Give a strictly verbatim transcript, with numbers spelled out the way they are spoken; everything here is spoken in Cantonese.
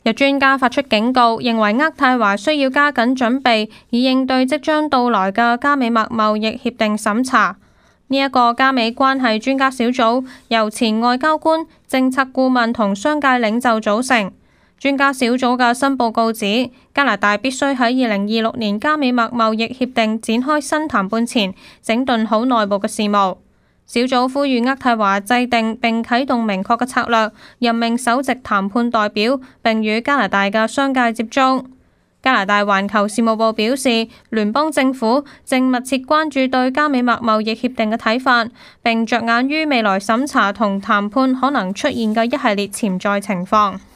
有專家發出警告，認為渥太華需要加緊準備，以應對即將到來嘅加美墨貿易協定審查。呢一個加美關係專家小組由前外交官、政策顧問同商界領袖組成。專家小組嘅新報告指，加拿大必須喺二零二六年加美墨貿易協定展開新談判前，整頓好內部嘅事務。小組呼籲渥太華制定並啟動明確嘅策略，任命首席談判代表，並與加拿大嘅商界接觸。加拿大環球事務部表示，聯邦政府正密切關注對加美墨貿易協定嘅睇法，並着眼於未來審查同談判可能出現嘅一系列潛在情況。